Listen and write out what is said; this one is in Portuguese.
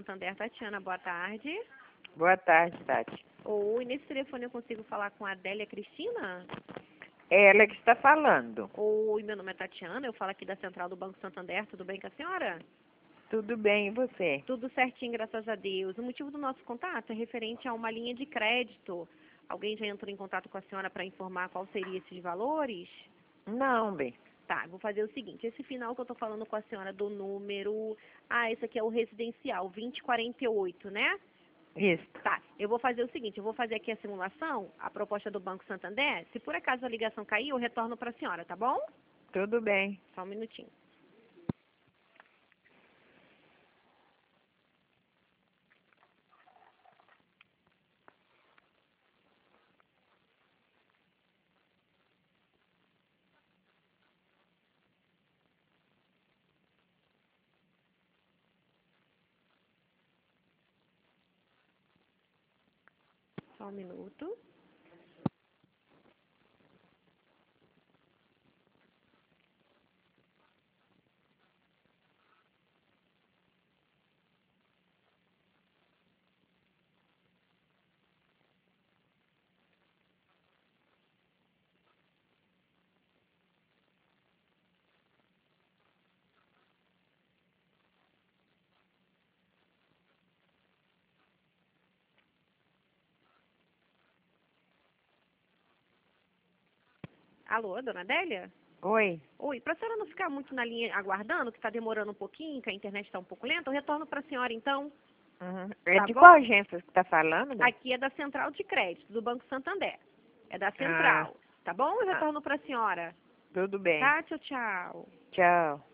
Santander, Tatiana, boa tarde. Boa tarde, Tati. Oi, nesse telefone eu consigo falar com a Adélia Cristina? É ela que está falando. Oi, meu nome é Tatiana, eu falo aqui da Central do Banco Santander, tudo bem com a senhora? Tudo bem, e você? Tudo certinho, graças a Deus. O motivo do nosso contato é referente a uma linha de crédito. Alguém já entrou em contato com a senhora para informar qual seria esses valores? Não, bem. Tá, vou fazer o seguinte, esse final que eu tô falando com a senhora do número... Ah, esse aqui é o residencial, 2048, né? Isso. Tá, eu vou fazer o seguinte, eu vou fazer aqui a simulação, a proposta do Banco Santander. Se por acaso a ligação cair, eu retorno para a senhora, tá bom? Tudo bem. Só um minutinho. Só um minuto. Alô, dona Adélia? Oi. Oi, para a senhora não ficar muito na linha aguardando, que está demorando um pouquinho, que a internet está um pouco lenta, eu retorno para a senhora então. Uhum. É Tá de bom? qual agência você está falando, bem? Aqui é da Central de Crédito, do Banco Santander. É da Ah, Central, tá bom? Eu ah, retorno para a senhora. tudo bem. Tá, tchau, tchau. Tchau.